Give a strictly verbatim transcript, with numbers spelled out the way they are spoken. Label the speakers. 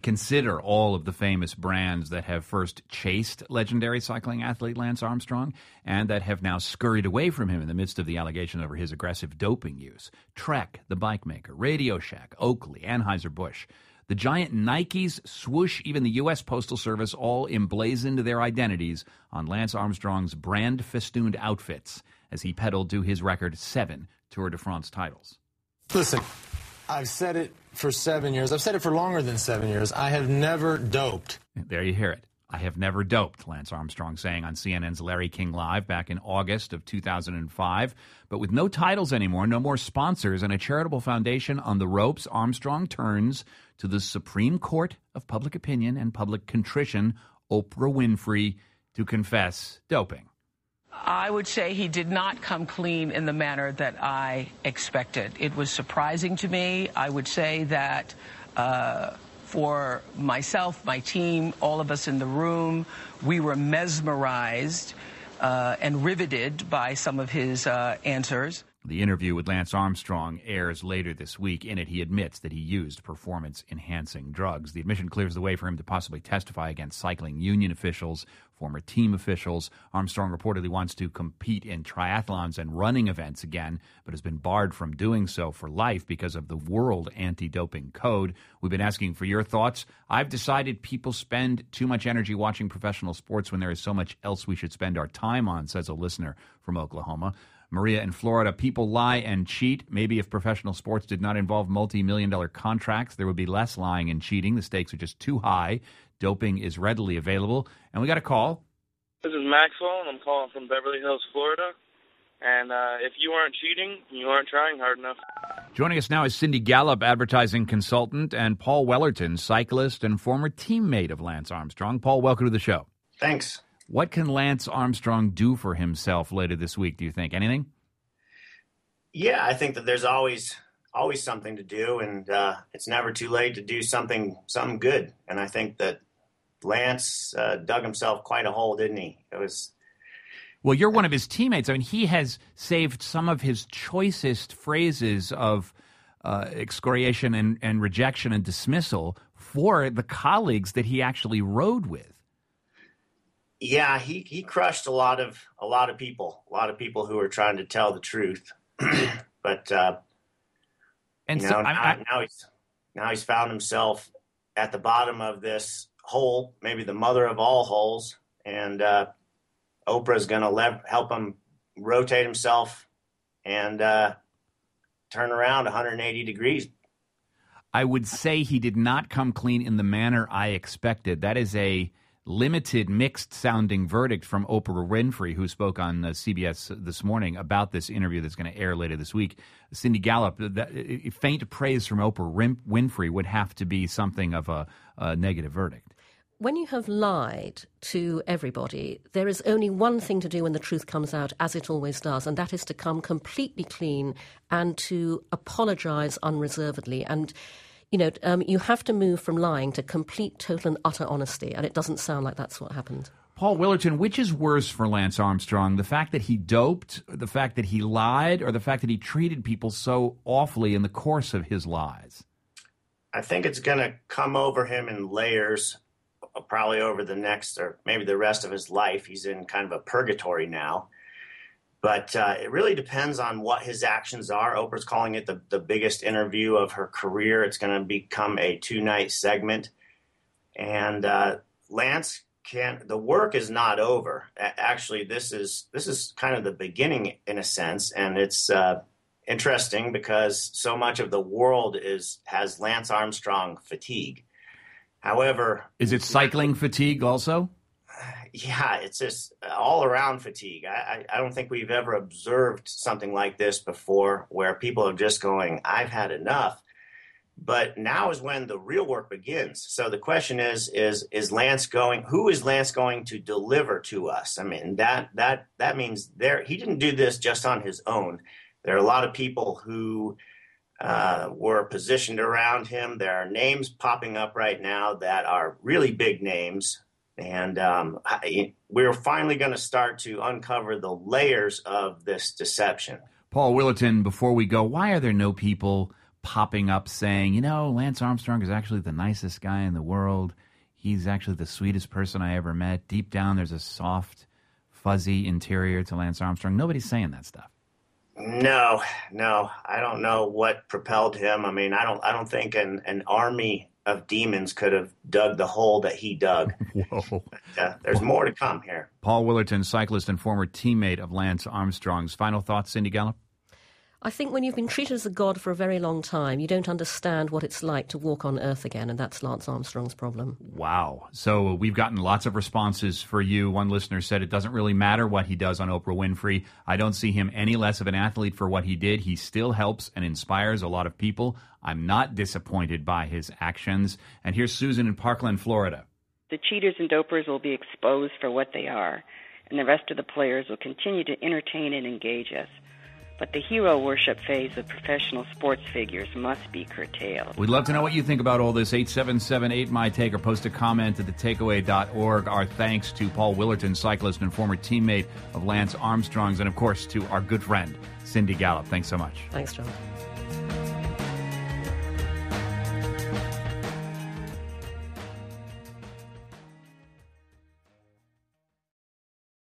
Speaker 1: consider all of the famous brands that have first chased legendary cycling athlete Lance Armstrong and that have now scurried away from him in the midst of the allegation over his aggressive doping use. Trek, the bike maker, Radio Shack, Oakley, Anheuser-Busch. The giant Nikes, Swoosh, even the U S Postal Service all emblazoned their identities on Lance Armstrong's brand-festooned outfits as he pedaled to his record seven Tour de France titles.
Speaker 2: Listen, I've said it for seven years. I've said it for longer than seven years. I have never doped.
Speaker 1: There you hear it. I have never doped, Lance Armstrong saying on C N N's Larry King Live back in August of two thousand five. But with no titles anymore, no more sponsors, and a charitable foundation on the ropes, Armstrong turns to the Supreme Court of Public Opinion and Public Contrition, Oprah Winfrey, to confess doping.
Speaker 3: I would say he did not come clean in the manner that I expected. It was surprising to me. I would say that uh, for myself, my team, all of us in the room, we were mesmerized uh, and riveted by some of his uh, answers.
Speaker 1: The interview with Lance Armstrong airs later this week. In it, he admits that he used performance-enhancing drugs. The admission clears the way for him to possibly testify against cycling union officials, former team officials. Armstrong reportedly wants to compete in triathlons and running events again, but has been barred from doing so for life because of the World Anti-Doping Code. We've been asking for your thoughts. I've decided people spend too much energy watching professional sports when there is so much else we should spend our time on, says a listener from Oklahoma. Maria in Florida, people lie and cheat. Maybe if professional sports did not involve multi-million dollar contracts, there would be less lying and cheating. The stakes are just too high. Doping is readily available. And we got a call.
Speaker 4: This is Maxwell, and I'm calling from Beverly Hills, Florida. And uh, if you aren't cheating, you aren't trying hard enough.
Speaker 1: Joining us now is Cindy Gallup, advertising consultant, and Paul Wellerton, cyclist and former teammate of Lance Armstrong. Paul, welcome to the show.
Speaker 5: Thanks.
Speaker 1: What can Lance Armstrong do for himself later this week, do you think? Anything?
Speaker 5: Yeah, I think that there's always always something to do, and uh, it's never too late to do something something good. And I think that Lance uh, dug himself quite a hole, didn't he? It was.
Speaker 1: Well, you're one of his teammates. I mean, he has saved some of his choicest phrases of uh, excoriation and, and rejection and dismissal for the colleagues that he actually rode with.
Speaker 5: Yeah, he, he crushed a lot of a lot of people, a lot of people who were trying to tell the truth. but uh,
Speaker 1: and
Speaker 5: you
Speaker 1: so
Speaker 5: know,
Speaker 1: I,
Speaker 5: now,
Speaker 1: I,
Speaker 5: now he's now he's found himself at the bottom of this hole, maybe the mother of all holes, and uh, Oprah's going to le- help him rotate himself and uh, turn around one hundred eighty degrees.
Speaker 1: I would say he did not come clean in the manner I expected. That is a limited, mixed-sounding verdict from Oprah Winfrey, who spoke on uh, C B S this morning about this interview that's going to air later this week. Cindy Gallup, that, uh, faint praise from Oprah Winfrey would have to be something of a, a negative verdict.
Speaker 6: When you have lied to everybody, there is only one thing to do when the truth comes out, as it always does, and that is to come completely clean and to apologize unreservedly. And You know, um, you have to move from lying to complete, total and utter honesty, and it doesn't sound like that's what happened.
Speaker 1: Paul Wellerton, which is worse for Lance Armstrong, the fact that he doped, the fact that he lied, or the fact that he treated people so awfully in the course of his lies?
Speaker 5: I think it's going to come over him in layers, probably over the next, or maybe the rest of his life. He's in kind of a purgatory now. But uh, it really depends on what his actions are. Oprah's calling it the, the biggest interview of her career. It's going to become a two-night segment. And uh, Lance can't – the work is not over. Actually, this is this is kind of the beginning in a sense. And it's uh, interesting because so much of the world is has Lance Armstrong fatigue. However –
Speaker 1: Is it cycling fatigue also?
Speaker 5: Yeah, it's just all around fatigue. I, I don't think we've ever observed something like this before where people are just going, I've had enough. But now is when the real work begins. So the question is, is, is Lance going, who is Lance going to deliver to us? I mean, that, that, that means there, he didn't do this just on his own. There are a lot of people who uh, were positioned around him. There are names popping up right now that are really big names. And um, I, we're finally going to start to uncover the layers of this deception.
Speaker 1: Paul Wellerton, before we go, why are there no people popping up saying, you know, Lance Armstrong is actually the nicest guy in the world. He's actually the sweetest person I ever met. Deep down, there's a soft, fuzzy interior to Lance Armstrong. Nobody's saying that stuff.
Speaker 5: No, no, I don't know what propelled him. I mean, I don't, I don't think an, an army of demons could have dug the hole that he dug.
Speaker 1: Whoa.
Speaker 5: But, uh, there's more to come here.
Speaker 1: Paul Willerton, cyclist and former teammate of Lance Armstrong's. Final thoughts, Cindy Gallop?
Speaker 6: I think when you've been treated as a god for a very long time, you don't understand what it's like to walk on Earth again, and that's Lance Armstrong's problem.
Speaker 1: Wow. So we've gotten lots of responses for you. One listener said it doesn't really matter what he does on Oprah Winfrey. I don't see him any less of an athlete for what he did. He still helps and inspires a lot of people. I'm not disappointed by his actions. And here's Susan in Parkland, Florida.
Speaker 7: The cheaters and dopers will be exposed for what they are, and the rest of the players will continue to entertain and engage us. But the hero worship phase of professional sports figures must be curtailed.
Speaker 1: We'd love to know what you think about all this. eight seven seven eight M Y Take or post a comment at the takeaway dot org. Our thanks to Paul Willerton, cyclist and former teammate of Lance Armstrong's, and of course to our good friend, Cindy Gallop. Thanks so much.
Speaker 6: Thanks, John.